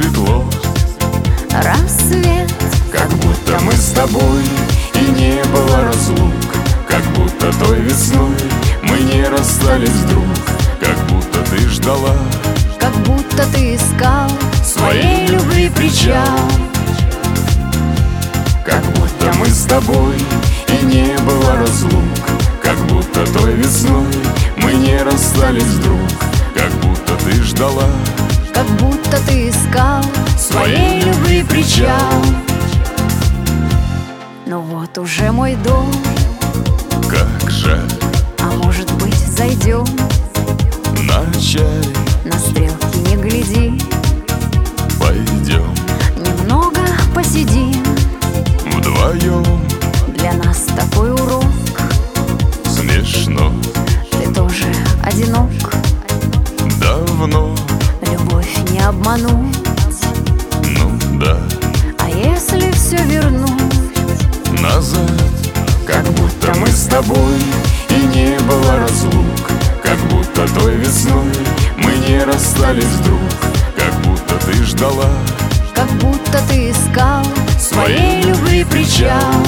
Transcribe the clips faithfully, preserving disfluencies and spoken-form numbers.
светло, рассвет. как будто мы с тобой и не было разлук, как будто той весной мы не расстались вдруг, как будто ты ждала, Как будто ты искал своей любви причал. Как будто мы с тобой и не было разлук, как будто той весной мы не расстались вдруг, как будто ты ждала, Как будто ты искал своей любви причал. Но вот уже мой дом, Как жаль, а может быть зайдем, на чай на стрелки не гляди, пойдем немного посидим. вдвоем. Для нас такой урок, Смешно, ты тоже одинок. давно, Любовь не обмануть, ну да, а если все вернуть? назад. Как будто мы с тобой и не было разлук, как будто той весной мы не расстались вдруг, как будто ты ждала, Как будто ты искал своей любви причал.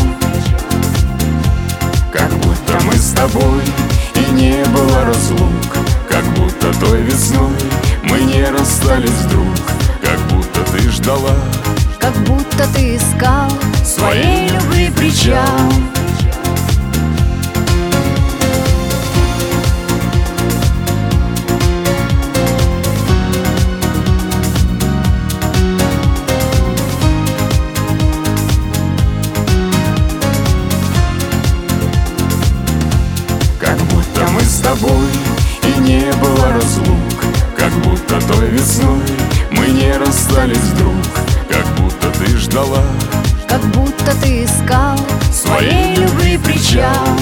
Как будто мы с тобой и не было разлук, как будто той весной мы не расстались вдруг, как будто ты ждала, Как будто ты искал своей любви причал. Как будто мы с тобой и не было разлук, как будто той весной мы не расстались вдруг, как будто ты ждала, Как будто ты искал своей любви причал.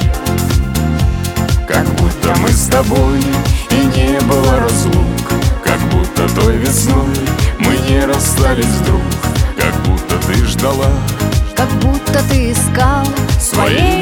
Как будто мы с тобой и не было разлук, как будто той весной мы не расстались вдруг, как будто ты ждала, Как будто ты искал своей